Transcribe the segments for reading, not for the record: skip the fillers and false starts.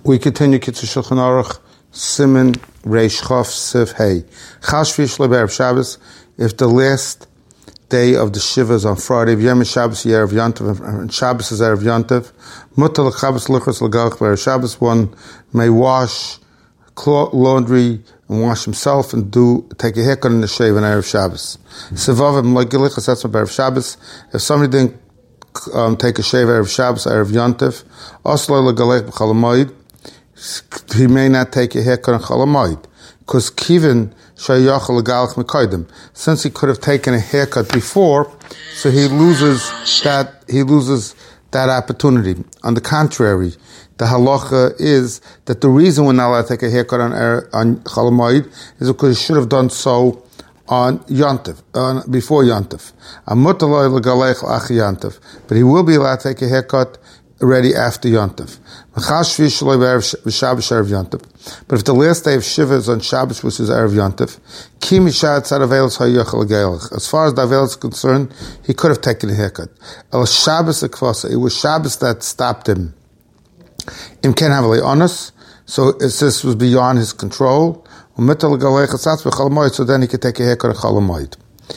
We continue Kitzur Shulchan Aruch, Siman Reish Chof Siv Hey. Chashvish Le'Erev Shabbos, if the last day of the Shiva is on Friday, Yom Shabbos Erev Yontif, and Shabbos is Erev Yontif, Mutar L'Chabbos L'Chos L'Galach B'Erev Shabbos, one may wash laundry and wash himself and take a haircut in the shave on Erev Shabbos. Sevavim L'Gilichas Etzma B'Erev Shabbos, if somebody didn't take a shave Erev Shabbos, Erev Yontif, Oslo L'Galech B'Chol Hamoed, he may not take a haircut on Chol Hamoed, because Kivin Shayachal L'Galech M'Kodim, since he could have taken a haircut before, so he loses that opportunity. On the contrary, the halacha is that the reason we're not allowed to take a haircut on Chol Hamoed is because he should have done so on Yontif, before Yontif. But he will be allowed to take a haircut already after Yontif. But if the last day of Shiva is on Shabbos, which is Erev Yontif, as far as the Avel is concerned, he could have taken a haircut. It was Shabbos that stopped him. Him can't have a honest, so this was beyond his control. So then he could take a haircut at Chol Hamoed.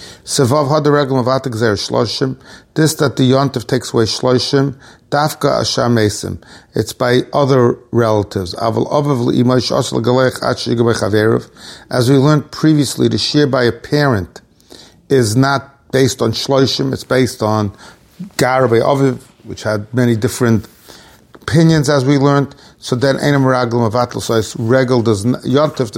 This that the Yontif takes away Shloshim, Dafka Asham Mesim. It's by other relatives. As we learned previously, the shear by a parent is not based on Shloshim, it's based on Gar by Aviv, which had many different opinions as we learned. So then Einam Raglam of Atlasais Regal Yontif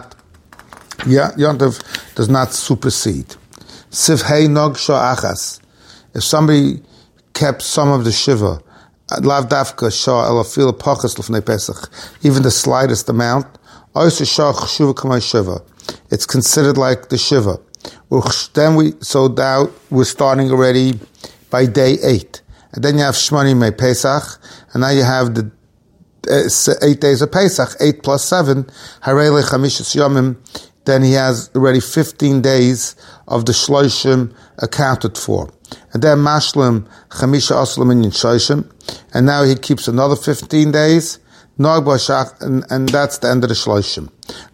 does not supersede. Siv Hey Nog Shah Achas. If somebody kept some of the Shiva, Lav Dafka Shah Elafil Pachas Lefnei Pesach, even the slightest amount, Oysa Shah Chshuva Kamay Shiva. It's considered like the Shiva. Then we're starting already by day 8. And then you have Shmoni Mei Pesach, and now you have the 8 days of Pesach, 8 plus 7, Harele Chamishas Yomim. Then he has already 15 days of the Shloshim accounted for. And then Mashlim Chamisha Aslam in Shoshim, and now he keeps another 15 days, and that's the end of the Shloshim.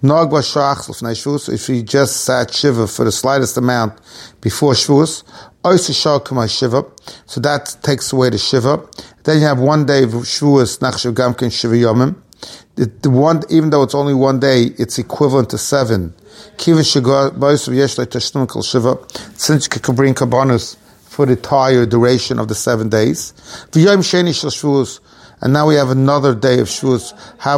If he just sat Shiva for the slightest amount before Shavuos, Shiva, so that takes away the Shiva. Then you have 1 day of Shavuos, Nachshav Gamkin Shiva Yomim. Even though it's only 1 day, it's equivalent to 7. Since you can bring kabbanos for the entire duration of the 7 days. And now we have another day of Shavuos,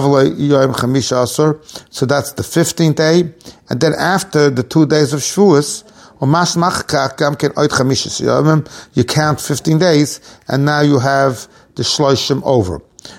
so that's the 15th day. And then after the 2 days of Shavuos, you count 15 days, and now you have the Shloshim over.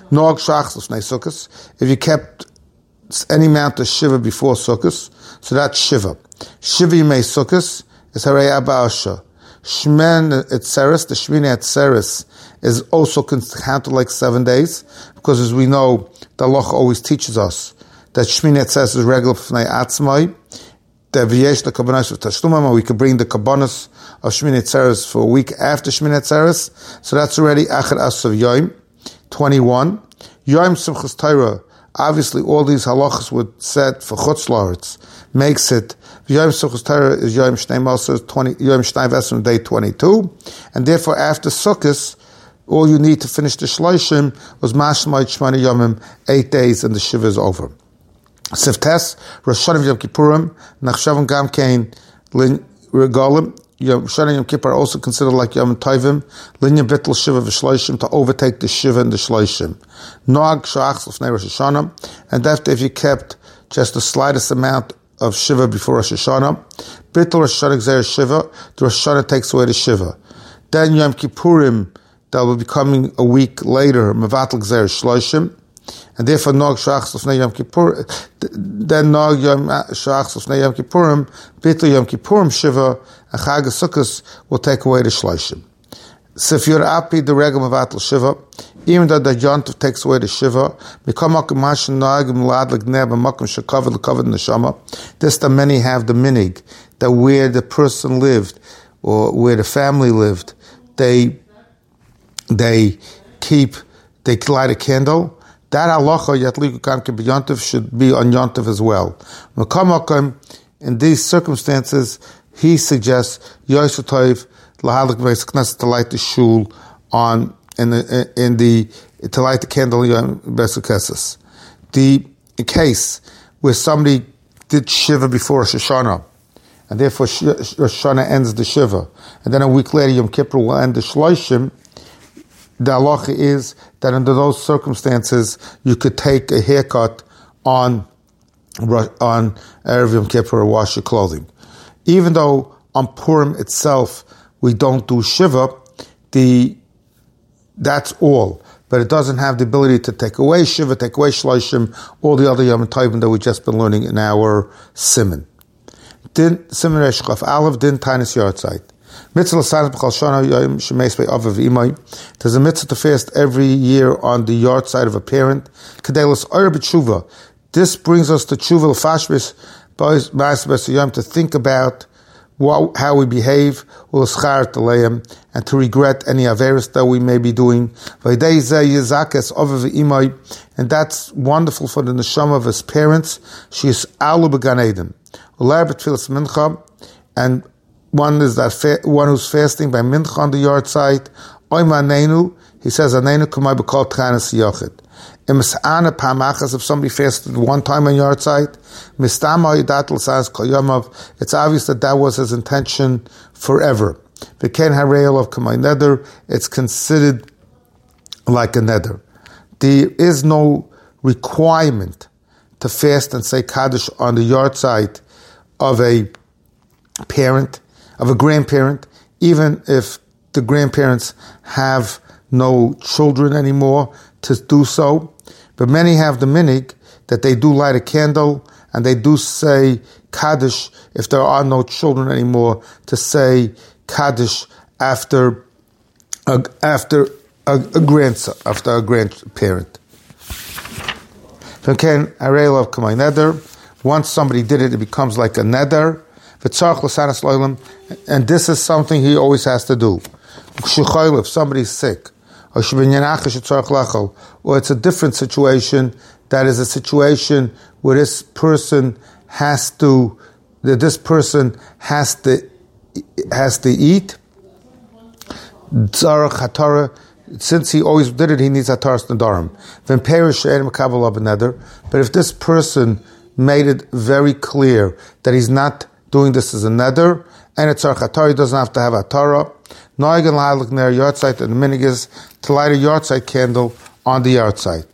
If you kept any amount of Shiva before Sukkos, so that's Shiva. Shiva Yimei Sukkos is Harei Abba Asha. Shmen Etzeres, the Shmini Etzeres, is also counted like 7 days, because as we know, the Halacha always teaches us that Shmini Etzeres is regular Fnei Atzmai, that V'yesh the Kabbanos of Tashlumam, or we could bring the Kabbanos of Shmini Etzeres for a week after Shmini Etzeres, so that's already Achar Asav Yom. 21. Yom Simchas Torah. Obviously, all these halachas were set for Chutz La'aretz. Makes it Yom Simchas Torah is Yom Shnei Maser, Yom Shnei Vesem, day 22, and therefore after Sukkos, all you need to finish the Shloshim was Mashmai Shmani Yomim, 8 days, and the Shiva is over. Siftes Rosh Hashanah Yom Kippurim Nachshavim Gam Kain Lin Regalim. Yom Shana Yom Kippur are also considered like Yom Tovim, Linya Bittul Shiva v'Shloshim, to overtake the Shiva and the Shloshim. Noag Sha'ach L'fnei Rosh Hashanah, and after if you kept just the slightest amount of Shiva before Rosh Hashanah, Bittul Rosh Hashanah Gzeir Shiva, the Rosh Hashanah takes away the Shiva. Then Yom Kippurim, that will be coming a week later, Mevatel Gzeir Shloshim, and therefore Nog Shachs L'fnei Yom Kippur, then Nog Shachs L'fnei Yom Kippurim, Bittul Yom Kippurim Shiva, and Chag Sukkos will take away the Shloshim. So if you're api the regel Mevatel Shiva, even though the Yontif takes away the Shiva, this that many have the minig, that where the person lived, or where the family lived, they light a candle, That halacha yatliku kanke b'yontiv should be on yontiv as well. In these circumstances, he suggests Yosef Toiv lahalik beis knesset to light the shul on to light the candle beis knesset. The case where somebody did shiva before Rosh Hashanah, and therefore Rosh Hashanah ends the shiva, and then a week later Yom Kippur will end the shloshim. The halacha is that under those circumstances you could take a haircut on Erev Yom Kippur or wash your clothing. Even though on Purim itself we don't do shiva, that's all. But it doesn't have the ability to take away shiva, take away shloshim, all the other Yom Tovim that we've just been learning in our siman. Din siman resh chaf aleph din tainis yartzeit. Mitzvah l'sanas b'chal shana yom shemeis be'avav imay. There's a mitzvah to fast every year on the yard side of a parent. Kedei l's'oyer b'tshuva. This brings us to tshuva l'fashbis b'is ma'as b'siyam, to think about how we behave, and to regret any averis that we may be doing. And that's wonderful for the neshama of his parents. She is alu b'gan eden. And one is that one who's fasting by mincha on the yard side. He says, "Anenu kumay b'kol tchanas yochid." If somebody fasted one time on yard side, it's obvious that that was his intention forever. It's considered like a neder. There is no requirement to fast and say Kaddish on the yard side of a parent, of a grandparent, even if the grandparents have no children anymore to do so. But many have the minig that they do light a candle and they do say Kaddish if there are no children anymore, to say Kaddish after a grandson, after a grandparent. Once somebody did it, it becomes like a neder. And this is something he always has to do. If somebody's sick, or it's a different situation, that is a situation where this person has to eat. Since he always did it, he needs hataras nedarim. But if this person made it very clear that he's not doing this as a neder, and it's tzarach, he doesn't have to have hatara. Noigan lahalik ner yardside, and the minig is to light a yardside candle on the yardside.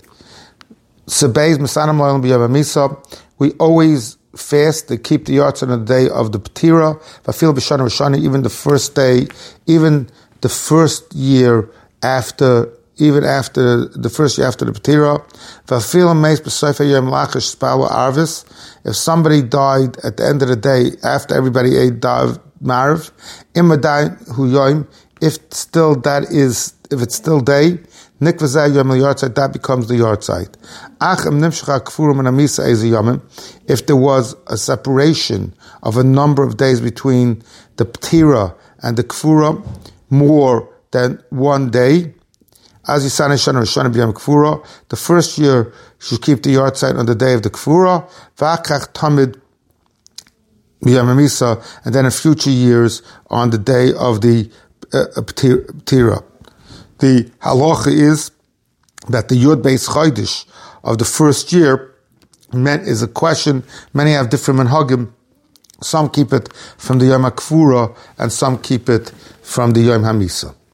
We always fast to keep the yardside on the day of the Petira. Even the first day, even the first year after, even after the first year after the Petira. If somebody died at the end of the day, after everybody ate Marv, if it's still day, that becomes the yahrzeit. If there was a separation of a number of days between the Ptira and the Kfura, more than one day, the first year should keep the yahrzeit on the day of the Kfura, and then in future years on the day of the Ptira. The halacha is that the Yud Beis Chodesh of the first year is a question. Many have different minhagim. Some keep it from the Yom HaKfura and some keep it from the Yom HaMisa.